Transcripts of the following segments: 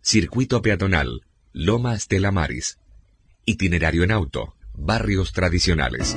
circuito peatonal, Loma Stella Maris, itinerario en auto, barrios tradicionales.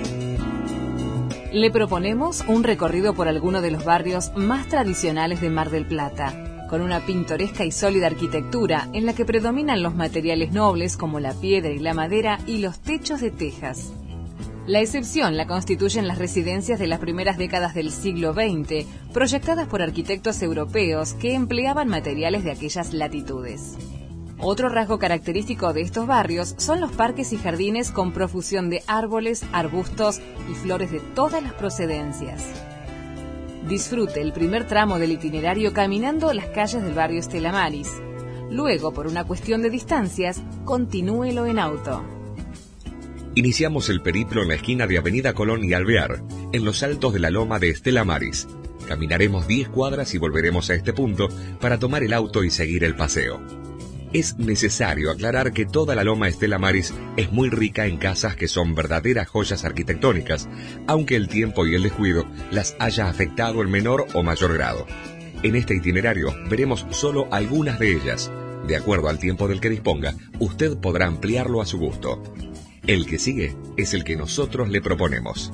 Le proponemos un recorrido por alguno de los barrios más tradicionales de Mar del Plata, con una pintoresca y sólida arquitectura en la que predominan los materiales nobles como la piedra y la madera y los techos de tejas. La excepción la constituyen las residencias de las primeras décadas del siglo XX, proyectadas por arquitectos europeos que empleaban materiales de aquellas latitudes. Otro rasgo característico de estos barrios son los parques y jardines con profusión de árboles, arbustos y flores de todas las procedencias. Disfrute el primer tramo del itinerario caminando las calles del barrio Stella Maris. Luego, por una cuestión de distancias, continúelo en auto. Iniciamos el periplo en la esquina de Avenida Colón y Alvear, en los altos de la loma de Stella Maris. Caminaremos 10 cuadras y volveremos a este punto para tomar el auto y seguir el paseo. Es necesario aclarar que toda la loma Stella Maris es muy rica en casas que son verdaderas joyas arquitectónicas, aunque el tiempo y el descuido las haya afectado en menor o mayor grado. En este itinerario veremos solo algunas de ellas. De acuerdo al tiempo del que disponga, usted podrá ampliarlo a su gusto. El que sigue es el que nosotros le proponemos.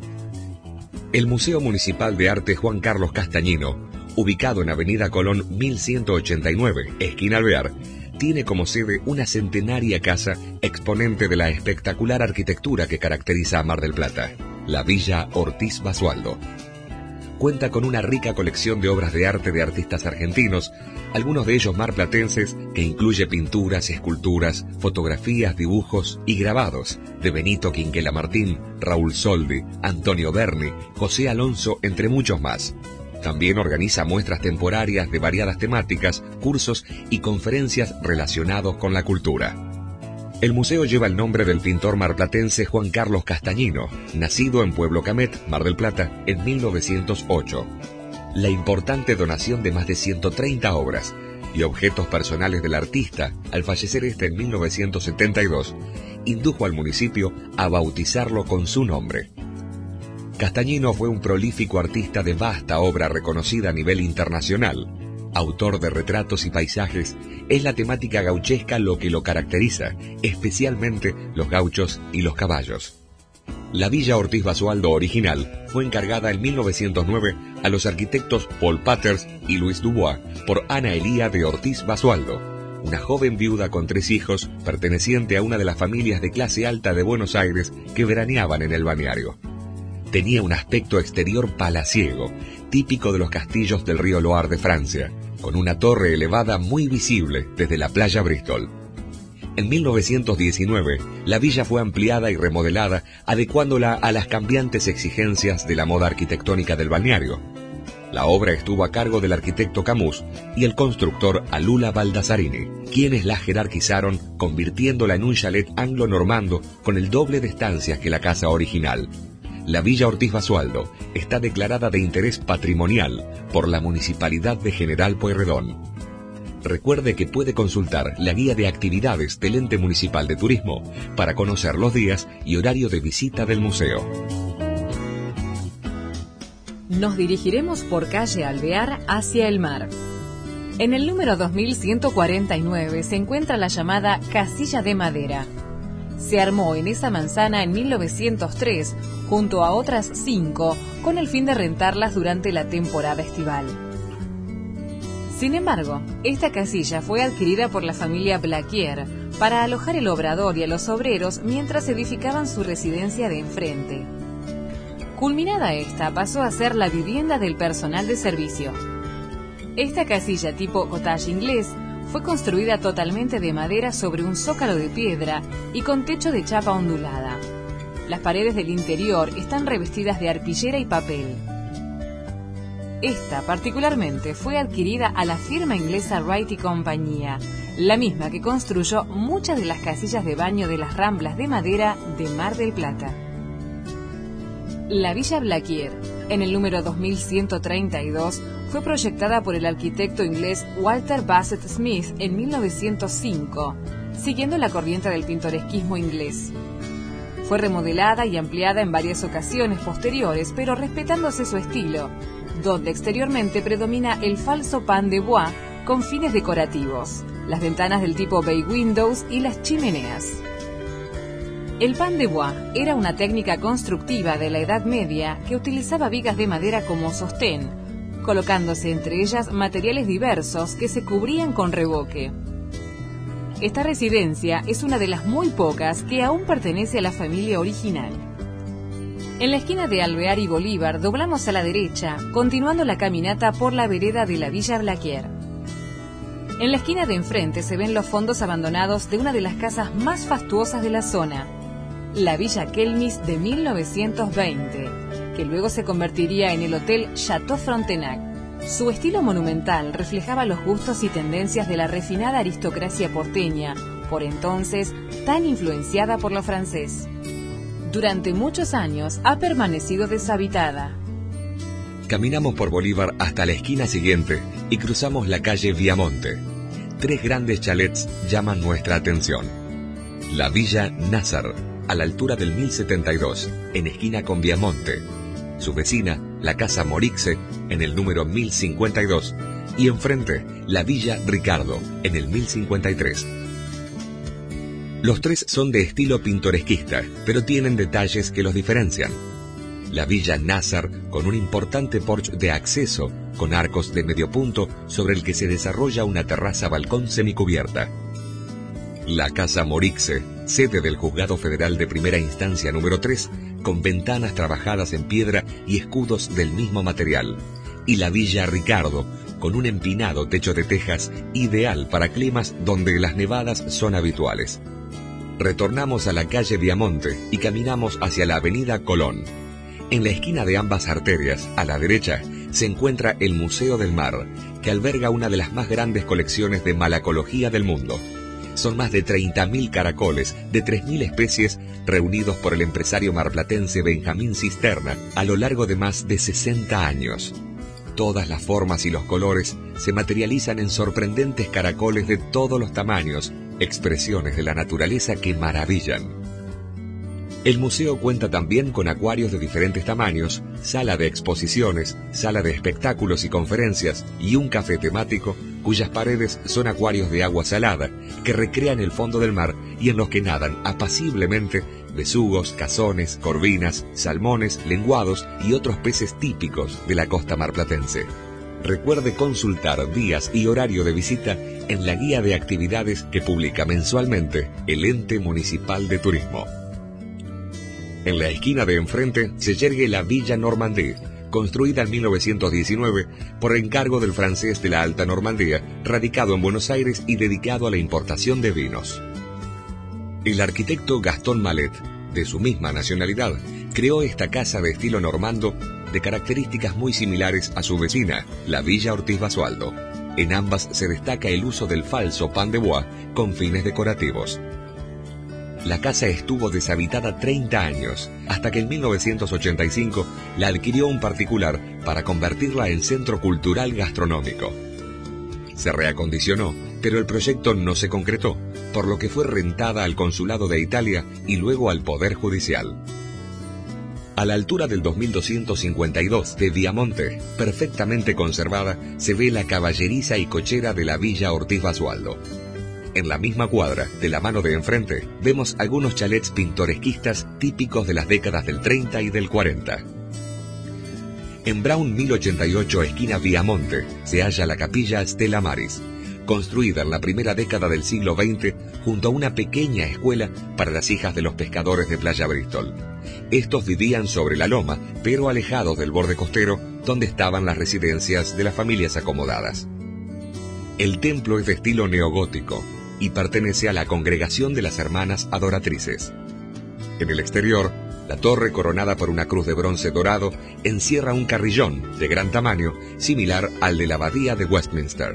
El Museo Municipal de Arte Juan Carlos Castañino, ubicado en Avenida Colón 1189, esquina Alvear, tiene como sede una centenaria casa exponente de la espectacular arquitectura que caracteriza a Mar del Plata, la Villa Ortiz Basualdo. Cuenta con una rica colección de obras de arte de artistas argentinos, algunos de ellos marplatenses, que incluye pinturas, esculturas, fotografías, dibujos y grabados de Benito Quinquela Martín, Raúl Soldi, Antonio Berni, José Alonso, entre muchos más. También organiza muestras temporarias de variadas temáticas, cursos y conferencias relacionados con la cultura. El museo lleva el nombre del pintor marplatense Juan Carlos Castañino, nacido en Pueblo Camet, Mar del Plata, en 1908. La importante donación de más de 130 obras y objetos personales del artista, al fallecer este en 1972, indujo al municipio a bautizarlo con su nombre. Castañino fue un prolífico artista de vasta obra reconocida a nivel internacional. Autor de retratos y paisajes, es la temática gauchesca lo que lo caracteriza, especialmente los gauchos y los caballos. La Villa Ortiz Basualdo original fue encargada en 1909 a los arquitectos Paul Patters y Luis Dubois por Ana Elía de Ortiz Basualdo, una joven viuda con 3 hijos perteneciente a una de las familias de clase alta de Buenos Aires que veraneaban en el balneario. Tenía un aspecto exterior palaciego, típico de los castillos del río Loire de Francia, con una torre elevada muy visible desde la playa Bristol. En 1919, la villa fue ampliada y remodelada, adecuándola a las cambiantes exigencias de la moda arquitectónica del balneario. La obra estuvo a cargo del arquitecto Camus y el constructor Alula Baldasarini, quienes la jerarquizaron, convirtiéndola en un chalet anglo-normando con el doble de estancias que la casa original. La Villa Ortiz Basualdo está declarada de interés patrimonial por la Municipalidad de General Pueyrredón. Recuerde que puede consultar la guía de actividades del Ente Municipal de Turismo para conocer los días y horario de visita del museo. Nos dirigiremos por calle Alvear hacia el mar. En el número 2149 se encuentra la llamada Casilla de Madera. Se armó en esa manzana en 1903, junto a otras 5, con el fin de rentarlas durante la temporada estival. Sin embargo, esta casilla fue adquirida por la familia Blaquier para alojar el obrador y a los obreros mientras edificaban su residencia de enfrente. Culminada esta, pasó a ser la vivienda del personal de servicio. Esta casilla tipo cottage inglés fue construida totalmente de madera sobre un zócalo de piedra y con techo de chapa ondulada. Las paredes del interior están revestidas de arpillera y papel. Esta particularmente fue adquirida a la firma inglesa Wright y Compañía, la misma que construyó muchas de las casillas de baño de las Ramblas de madera de Mar del Plata. La Villa Blaquier, en el número 2132, fue proyectada por el arquitecto inglés Walter Bassett Smith en 1905, siguiendo la corriente del pintoresquismo inglés. Fue remodelada y ampliada en varias ocasiones posteriores, pero respetándose su estilo, donde exteriormente predomina el falso pan de bois con fines decorativos, las ventanas del tipo bay windows y las chimeneas. El pan de bois era una técnica constructiva de la Edad Media que utilizaba vigas de madera como sostén, colocándose entre ellas materiales diversos que se cubrían con revoque. Esta residencia es una de las muy pocas que aún pertenece a la familia original. En la esquina de Alvear y Bolívar doblamos a la derecha, continuando la caminata por la vereda de la Villa Blaquier. En la esquina de enfrente se ven los fondos abandonados de una de las casas más fastuosas de la zona, la Villa Kelmis de 1920, que luego se convertiría en el Hotel Chateau Frontenac. Su estilo monumental reflejaba los gustos y tendencias de la refinada aristocracia porteña, por entonces tan influenciada por lo francés. Durante muchos años ha permanecido deshabitada. Caminamos por Bolívar hasta la esquina siguiente y cruzamos la calle Viamonte. 3 grandes chalets llaman nuestra atención. La Villa Nazar, a la altura del 1072, en esquina con Viamonte. Su vecina, la Casa Morixe, en el número 1052. Y enfrente, la Villa Ricardo, en el 1053. Los 3 son de estilo pintoresquista, pero tienen detalles que los diferencian. La Villa Nazar, con un importante porche de acceso, con arcos de medio punto, sobre el que se desarrolla una terraza-balcón semicubierta. La Casa Morixe, sede del Juzgado Federal de Primera Instancia número 3, con ventanas trabajadas en piedra y escudos del mismo material. Y la Villa Ricardo, con un empinado techo de tejas ideal para climas donde las nevadas son habituales. Retornamos a la calle Viamonte y caminamos hacia la avenida Colón. En la esquina de ambas arterias, a la derecha, se encuentra el Museo del Mar, que alberga una de las más grandes colecciones de malacología del mundo. Son más de 30.000 caracoles de 3.000 especies reunidos por el empresario marplatense Benjamín Cisterna a lo largo de más de 60 años. Todas las formas y los colores se materializan en sorprendentes caracoles de todos los tamaños, expresiones de la naturaleza que maravillan. El museo cuenta también con acuarios de diferentes tamaños, sala de exposiciones, sala de espectáculos y conferencias y un café temático cuyas paredes son acuarios de agua salada que recrean el fondo del mar y en los que nadan apaciblemente besugos, cazones, corvinas, salmones, lenguados y otros peces típicos de la costa marplatense. Recuerde consultar días y horario de visita en la guía de actividades que publica mensualmente el Ente Municipal de Turismo. En la esquina de enfrente se yergue la Villa Normandie, construida en 1919 por encargo del francés de la Alta Normandía, radicado en Buenos Aires y dedicado a la importación de vinos. El arquitecto Gastón Malet, de su misma nacionalidad, creó esta casa de estilo normando de características muy similares a su vecina, la Villa Ortiz Basualdo. En ambas se destaca el uso del falso pan de bois con fines decorativos. La casa estuvo deshabitada 30 años, hasta que en 1985 la adquirió un particular para convertirla en centro cultural gastronómico. Se reacondicionó, pero el proyecto no se concretó, por lo que fue rentada al Consulado de Italia y luego al Poder Judicial. A la altura del 2252 de Viamonte, perfectamente conservada, se ve la caballeriza y cochera de la Villa Ortiz Basualdo. En la misma cuadra, de la mano de enfrente, vemos algunos chalets pintoresquistas típicos de las décadas del 30 y del 40. En Brown 1088, esquina Viamonte, se halla la capilla Stella Maris, construida en la primera década del siglo XX junto a una pequeña escuela para las hijas de los pescadores de Playa Bristol. Estos vivían sobre la loma, pero alejados del borde costero, donde estaban las residencias de las familias acomodadas. El templo es de estilo neogótico y pertenece a la Congregación de las Hermanas Adoratrices. En el exterior, la torre, coronada por una cruz de bronce dorado, encierra un carrillón de gran tamaño, similar al de la abadía de Westminster.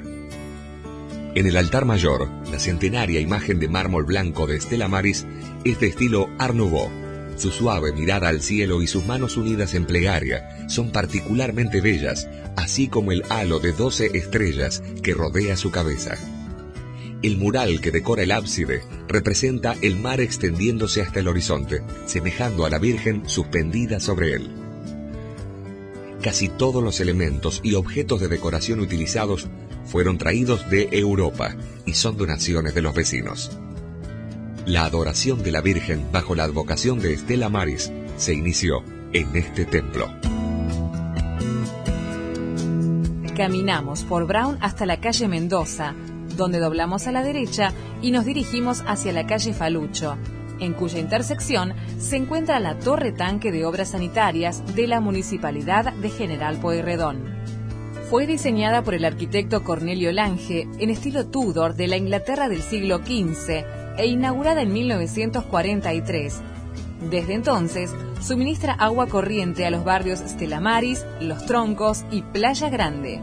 En el altar mayor, la centenaria imagen de mármol blanco de Stella Maris es de estilo Art Nouveau. Su suave mirada al cielo y sus manos unidas en plegaria son particularmente bellas, así como el halo de 12 estrellas que rodea su cabeza. El mural que decora el ábside representa el mar extendiéndose hasta el horizonte, semejando a la Virgen suspendida sobre él. Casi todos los elementos y objetos de decoración utilizados fueron traídos de Europa y son donaciones de los vecinos. La adoración de la Virgen bajo la advocación de Stella Maris se inició en este templo. Caminamos por Brown hasta la calle Mendoza, donde doblamos a la derecha y nos dirigimos hacia la calle Falucho, en cuya intersección se encuentra la torre tanque de obras sanitarias de la Municipalidad de General Pueyrredón. Fue diseñada por el arquitecto Cornelio Lange en estilo Tudor de la Inglaterra del siglo XV e inaugurada en 1943. Desde entonces, suministra agua corriente a los barrios Stella Maris, Los Troncos y Playa Grande.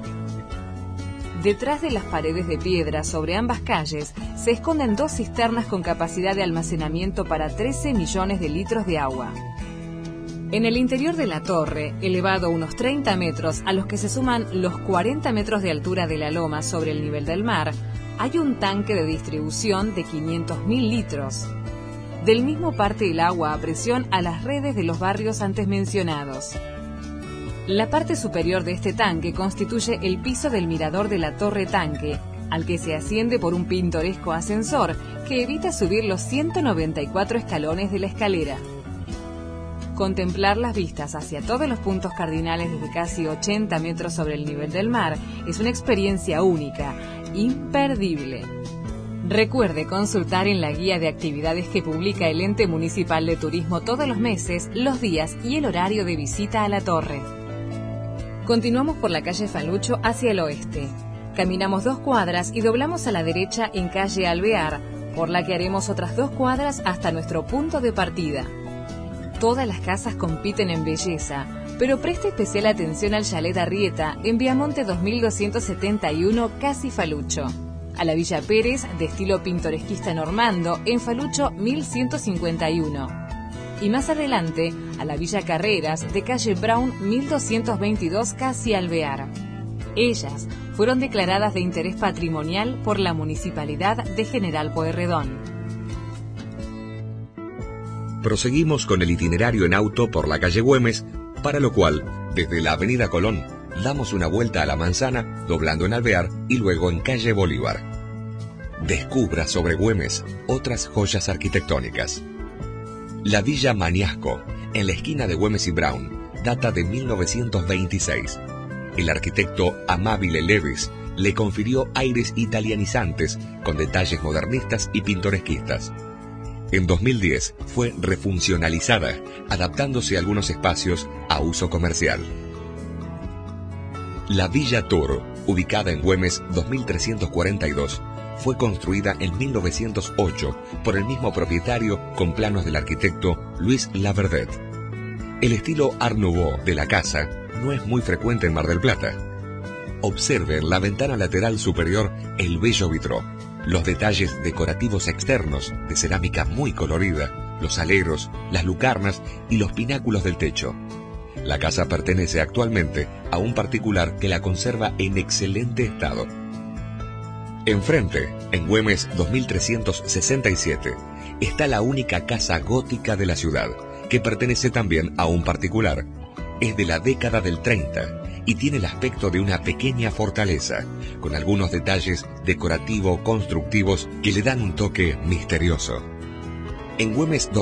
Detrás de las paredes de piedra sobre ambas calles se esconden 2 cisternas con capacidad de almacenamiento para 13 millones de litros de agua. En el interior de la torre, elevado unos 30 metros a los que se suman los 40 metros de altura de la loma sobre el nivel del mar, hay un tanque de distribución de 500.000 litros. Del mismo parte el agua a presión a las redes de los barrios antes mencionados. La parte superior de este tanque constituye el piso del mirador de la torre tanque, al que se asciende por un pintoresco ascensor que evita subir los 194 escalones de la escalera. Contemplar las vistas hacia todos los puntos cardinales desde casi 80 metros sobre el nivel del mar es una experiencia única, imperdible. Recuerde consultar en la guía de actividades que publica el Ente Municipal de Turismo todos los meses, los días y el horario de visita a la torre. Continuamos por la calle Falucho hacia el oeste. Caminamos 2 cuadras y doblamos a la derecha en calle Alvear, por la que haremos otras 2 cuadras hasta nuestro punto de partida. Todas las casas compiten en belleza, pero preste especial atención al Chalet Arrieta en Viamonte 2271, casi Falucho. A la Villa Pérez, de estilo pintoresquista normando, en Falucho 1151. Y más adelante, a la Villa Carreras, de calle Brown 1222, casi Alvear. Ellas fueron declaradas de interés patrimonial por la Municipalidad de General Pueyrredón. Proseguimos con el itinerario en auto por la calle Güemes, para lo cual, desde la avenida Colón, damos una vuelta a la manzana, doblando en Alvear y luego en calle Bolívar. Descubra sobre Güemes otras joyas arquitectónicas. La Villa Mañasco, en la esquina de Güemes y Brown, data de 1926. El arquitecto Amabile Levis le confirió aires italianizantes con detalles modernistas y pintoresquistas. En 2010 fue refuncionalizada, adaptándose algunos espacios a uso comercial. La Villa Toro, ubicada en Güemes 2342, fue construida en 1908 por el mismo propietario con planos del arquitecto Luis Laverdet. El estilo Art Nouveau de la casa no es muy frecuente en Mar del Plata. Observe en la ventana lateral superior el bello vitró, los detalles decorativos externos de cerámica muy colorida, los aleros, las lucarnas y los pináculos del techo. La casa pertenece actualmente a un particular que la conserva en excelente estado. Enfrente, en Güemes 2367, está la única casa gótica de la ciudad, que pertenece también a un particular. Es de la década del 30 y tiene el aspecto de una pequeña fortaleza, con algunos detalles decorativo-constructivos que le dan un toque misterioso. En Güemes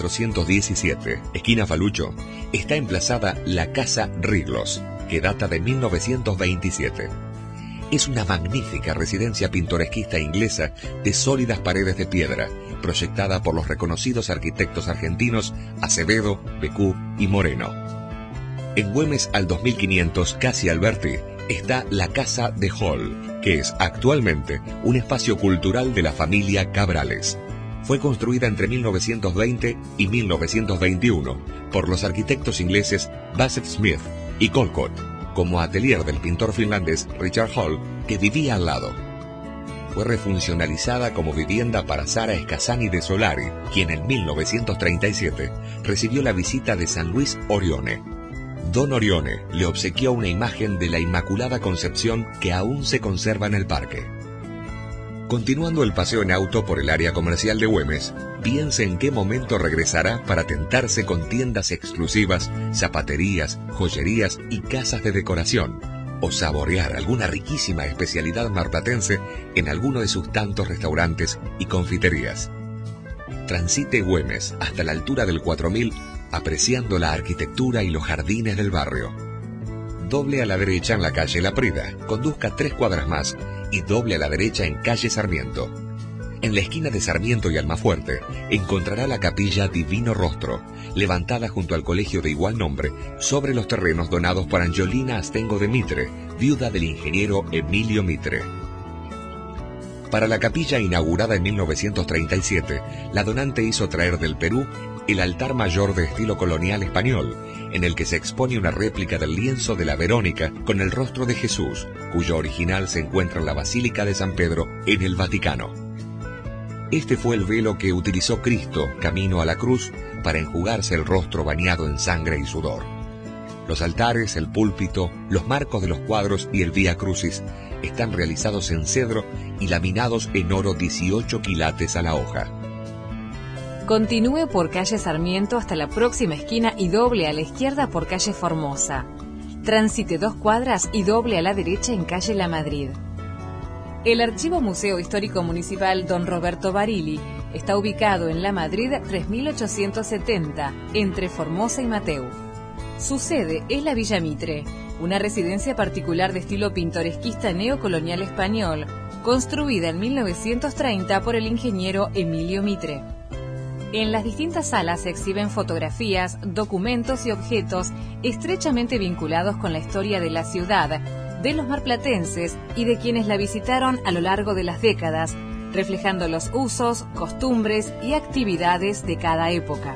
2417, esquina Falucho, está emplazada la Casa Riglos, que data de 1927. Es una magnífica residencia pintoresquista inglesa de sólidas paredes de piedra, proyectada por los reconocidos arquitectos argentinos Acevedo, Becú y Moreno. En Güemes al 2500, casi Alberti, está la Casa de Hall, que es actualmente un espacio cultural de la familia Cabrales. Fue construida entre 1920 y 1921 por los arquitectos ingleses Bassett Smith y Colcott, como atelier del pintor finlandés Richard Hall, que vivía al lado. Fue refuncionalizada como vivienda para Sara Escasani de Solari, quien en 1937 recibió la visita de San Luis Orione. Don Orione le obsequió una imagen de la Inmaculada Concepción que aún se conserva en el parque. Continuando el paseo en auto por el área comercial de Güemes, piense en qué momento regresará para tentarse con tiendas exclusivas, zapaterías, joyerías y casas de decoración. o saborear alguna riquísima especialidad marplatense en alguno de sus tantos restaurantes y confiterías. Transite Güemes hasta la altura del 4000, apreciando la arquitectura y los jardines del barrio. Doble a la derecha en la calle La Prida, conduzca 3 cuadras más y doble a la derecha en calle Sarmiento. En la esquina de Sarmiento y Almafuerte encontrará la capilla Divino Rostro, levantada junto al colegio de igual nombre, sobre los terrenos donados por Angiolina Astengo de Mitre, viuda del ingeniero Emilio Mitre. Para la capilla inaugurada en 1937, la donante hizo traer del Perú el altar mayor de estilo colonial español, en el que se expone una réplica del lienzo de la Verónica con el rostro de Jesús, cuyo original se encuentra en la Basílica de San Pedro, en el Vaticano. Este fue el velo que utilizó Cristo, camino a la cruz, para enjugarse el rostro bañado en sangre y sudor. Los altares, el púlpito, los marcos de los cuadros y el Vía Crucis están realizados en cedro y laminados en oro 18 quilates a la hoja. Continúe por calle Sarmiento hasta la próxima esquina y doble a la izquierda por calle Formosa. Transite 2 cuadras y doble a la derecha en calle La Madrid. El Archivo Museo Histórico Municipal Don Roberto Barili está ubicado en La Madrid 3870, entre Formosa y Mateu. Su sede es la Villa Mitre, una residencia particular de estilo pintoresquista neocolonial español, construida en 1930 por el ingeniero Emilio Mitre. En las distintas salas se exhiben fotografías, documentos y objetos estrechamente vinculados con la historia de la ciudad, de los marplatenses y de quienes la visitaron a lo largo de las décadas, reflejando los usos, costumbres y actividades de cada época.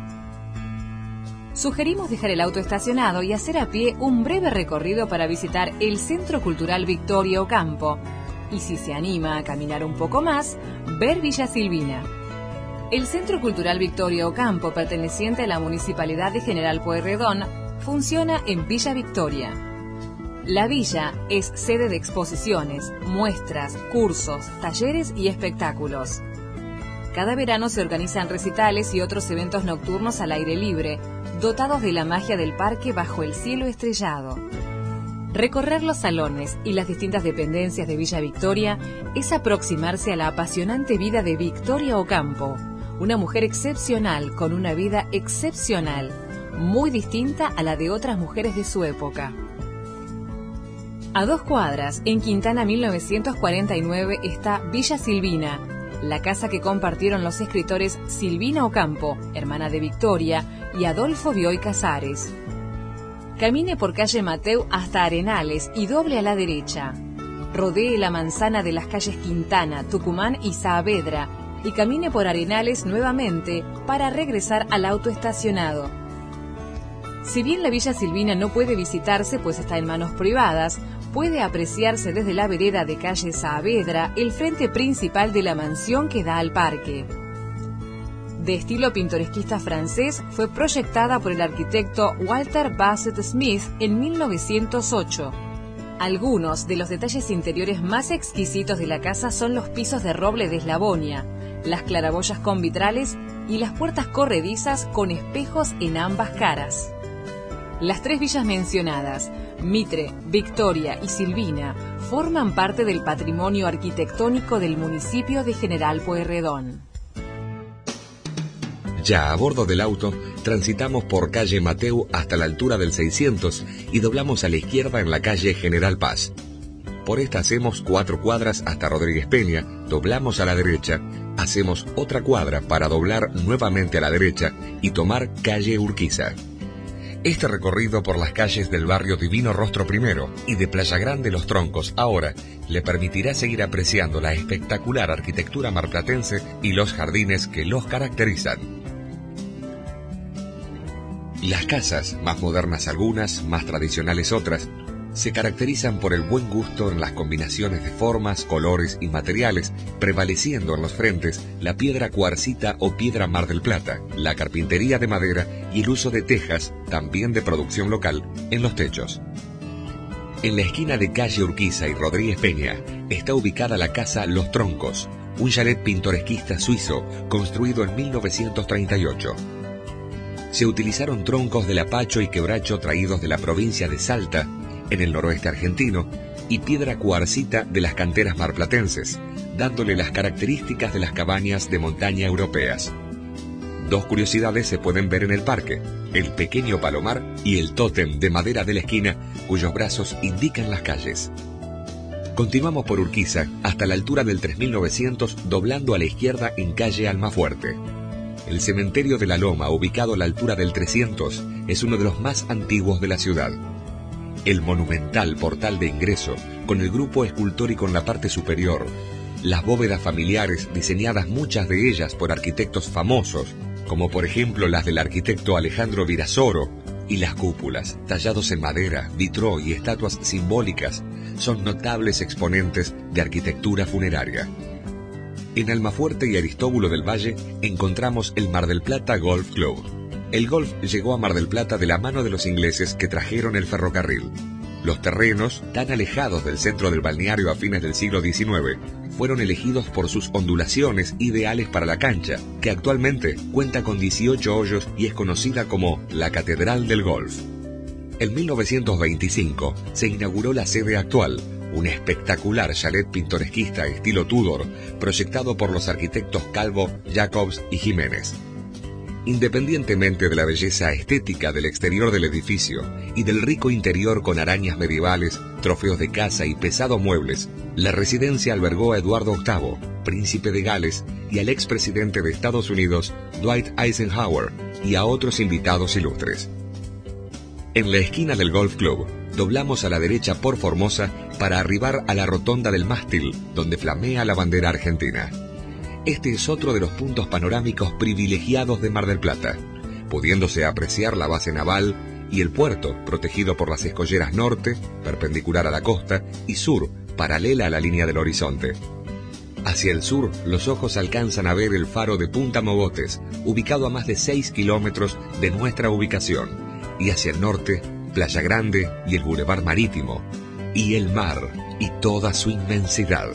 Sugerimos dejar el auto estacionado y hacer a pie un breve recorrido para visitar el Centro Cultural Victoria Ocampo, y si se anima a caminar un poco más, ver Villa Silvina. El Centro Cultural Victoria Ocampo, perteneciente a la Municipalidad de General Pueyrredón, funciona en Villa Victoria. La villa es sede de exposiciones, muestras, cursos, talleres y espectáculos. Cada verano se organizan recitales y otros eventos nocturnos al aire libre, dotados de la magia del parque bajo el cielo estrellado. Recorrer los salones y las distintas dependencias de Villa Victoria es aproximarse a la apasionante vida de Victoria Ocampo, una mujer excepcional con una vida excepcional, muy distinta a la de otras mujeres de su época. A 2 cuadras, en Quintana 1949, está Villa Silvina, la casa que compartieron los escritores Silvina Ocampo, hermana de Victoria, y Adolfo Bioy Casares. Camine por calle Mateu hasta Arenales y doble a la derecha. Rodee la manzana de las calles Quintana, Tucumán y Saavedra y camine por Arenales nuevamente para regresar al auto estacionado. Si bien la Villa Silvina no puede visitarse pues está en manos privadas, puede apreciarse desde la vereda de calle Saavedra el frente principal de la mansión que da al parque. De estilo pintoresquista francés, fue proyectada por el arquitecto Walter Bassett Smith en 1908. Algunos de los detalles interiores más exquisitos de la casa son los pisos de roble de Eslavonia, las claraboyas con vitrales y las puertas corredizas con espejos en ambas caras. Las 3 villas mencionadas, Mitre, Victoria y Silvina, forman parte del patrimonio arquitectónico del municipio de General Pueyrredón. Ya a bordo del auto, transitamos por calle Mateu hasta la altura del 600 y doblamos a la izquierda en la calle General Paz. Por esta hacemos 4 cuadras hasta Rodríguez Peña, doblamos a la derecha, hacemos otra cuadra para doblar nuevamente a la derecha y tomar calle Urquiza. Este recorrido por las calles del barrio Divino Rostro I y de Playa Grande Los Troncos ahora le permitirá seguir apreciando la espectacular arquitectura marplatense y los jardines que los caracterizan. Las casas, más modernas algunas, más tradicionales otras, se caracterizan por el buen gusto en las combinaciones de formas, colores y materiales, prevaleciendo en los frentes la piedra cuarcita o piedra Mar del Plata, la carpintería de madera y el uso de tejas, también de producción local, en los techos. En la esquina de calle Urquiza y Rodríguez Peña está ubicada la casa Los Troncos, un chalet pintoresquista suizo construido en 1938. Se utilizaron troncos del apacho y quebracho traídos de la provincia de Salta en el noroeste argentino, y piedra cuarcita de las canteras marplatenses, dándole las características de las cabañas de montaña europeas. Dos curiosidades se pueden ver en el parque: el pequeño palomar y el tótem de madera de la esquina, cuyos brazos indican las calles. Continuamos por Urquiza hasta la altura del 3900, doblando a la izquierda en calle Almafuerte. El cementerio de la Loma, ubicado a la altura del 300, es uno de los más antiguos de la ciudad. El monumental portal de ingreso, con el grupo escultórico en la parte superior, las bóvedas familiares, diseñadas muchas de ellas por arquitectos famosos, como por ejemplo las del arquitecto Alejandro Virasoro, y las cúpulas, tallados en madera, vitró y estatuas simbólicas, son notables exponentes de arquitectura funeraria. En Almafuerte y Aristóbulo del Valle encontramos el Mar del Plata Golf Club. El golf llegó a Mar del Plata de la mano de los ingleses que trajeron el ferrocarril. Los terrenos, tan alejados del centro del balneario a fines del siglo XIX, fueron elegidos por sus ondulaciones ideales para la cancha, que actualmente cuenta con 18 hoyos y es conocida como la Catedral del Golf. En 1925 se inauguró la sede actual, un espectacular chalet pintoresquista estilo Tudor, proyectado por los arquitectos Calvo, Jacobs y Jiménez. Independientemente de la belleza estética del exterior del edificio y del rico interior con arañas medievales, trofeos de caza y pesados muebles, la residencia albergó a Eduardo VIII, príncipe de Gales, y al expresidente de Estados Unidos, Dwight Eisenhower, y a otros invitados ilustres. En la esquina del Golf Club, doblamos a la derecha por Formosa para arribar a la rotonda del mástil, donde flamea la bandera argentina. Este es otro de los puntos panorámicos privilegiados de Mar del Plata, pudiéndose apreciar la base naval y el puerto, protegido por las escolleras norte, perpendicular a la costa, y sur, paralela a la línea del horizonte. Hacia el sur, los ojos alcanzan a ver el faro de Punta Mogotes, ubicado a más de 6 kilómetros de nuestra ubicación, y hacia el norte, Playa Grande y el Boulevard Marítimo, y el mar y toda su inmensidad.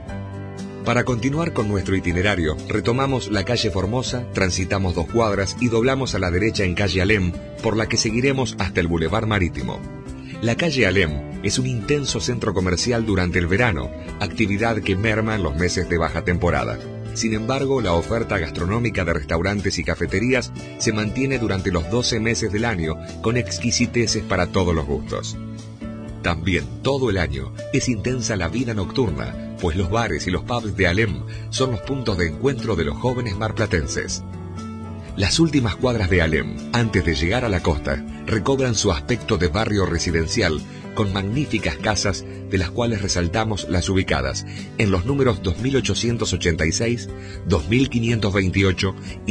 Para continuar con nuestro itinerario, retomamos la calle Formosa, transitamos 2 cuadras y doblamos a la derecha en calle Alem, por la que seguiremos hasta el Boulevard Marítimo. La calle Alem es un intenso centro comercial durante el verano, actividad que merma en los meses de baja temporada. Sin embargo, la oferta gastronómica de restaurantes y cafeterías se mantiene durante los 12 meses del año, con exquisiteces para todos los gustos. También todo el año es intensa la vida nocturna, pues los bares y los pubs de Alem son los puntos de encuentro de los jóvenes marplatenses. Las últimas cuadras de Alem, antes de llegar a la costa, recobran su aspecto de barrio residencial, con magníficas casas, de las cuales resaltamos las ubicadas en los números 2886, 2528 y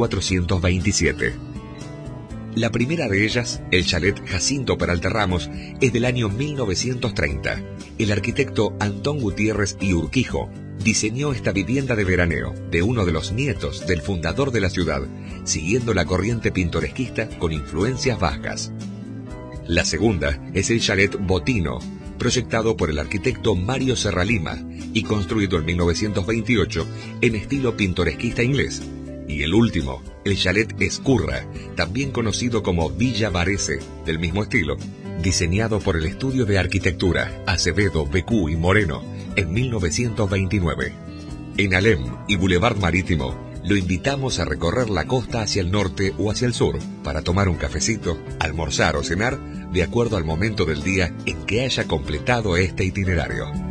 2427. La primera de ellas, el chalet Jacinto Peralta Ramos, es del año 1930. El arquitecto Antón Gutiérrez y Urquijo diseñó esta vivienda de veraneo de uno de los nietos del fundador de la ciudad, siguiendo la corriente pintoresquista con influencias vascas. La segunda es el chalet Botino, proyectado por el arquitecto Mario Serralima y construido en 1928 en estilo pintoresquista inglés. Y el último, el chalet Escurra, también conocido como Villa Varese, del mismo estilo, diseñado por el estudio de arquitectura Acevedo, Becú y Moreno en 1929. En Alem y Boulevard Marítimo, lo invitamos a recorrer la costa hacia el norte o hacia el sur para tomar un cafecito, almorzar o cenar, de acuerdo al momento del día en que haya completado este itinerario.